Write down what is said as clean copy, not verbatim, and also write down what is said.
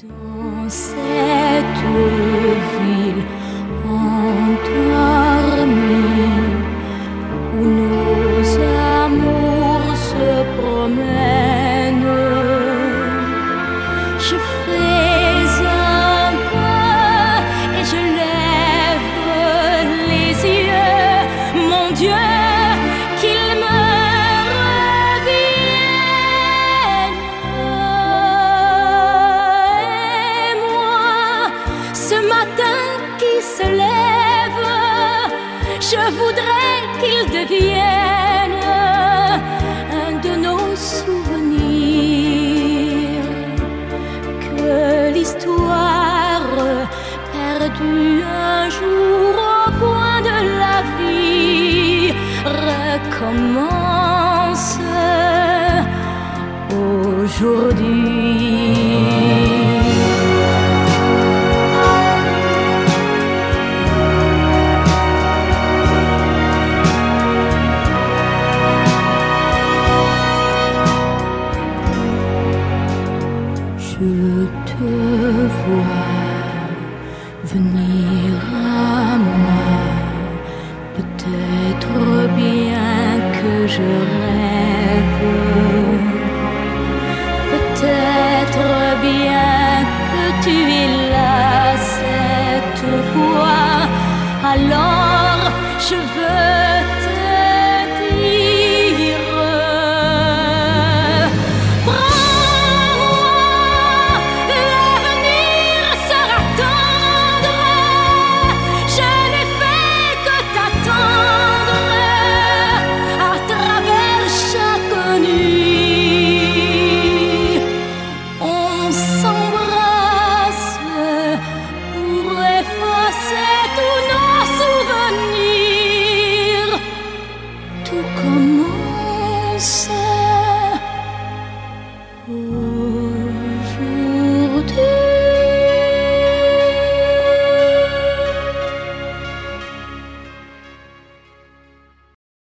Dans cette ville endormie où nos amours se promènent, je fais un pas et je lève les yeux, mon Dieu, qu'il me revienne. Et moi, ce matin qui se lève, je voudrais qu'il devienne un de nos souvenirs, que l'histoire perdue un jour au coin de la vie recommence aujourd'hui. Je te vois venir à moi, peut-être bien que je rêve, peut-être bien que tu es là cette fois, alors je veux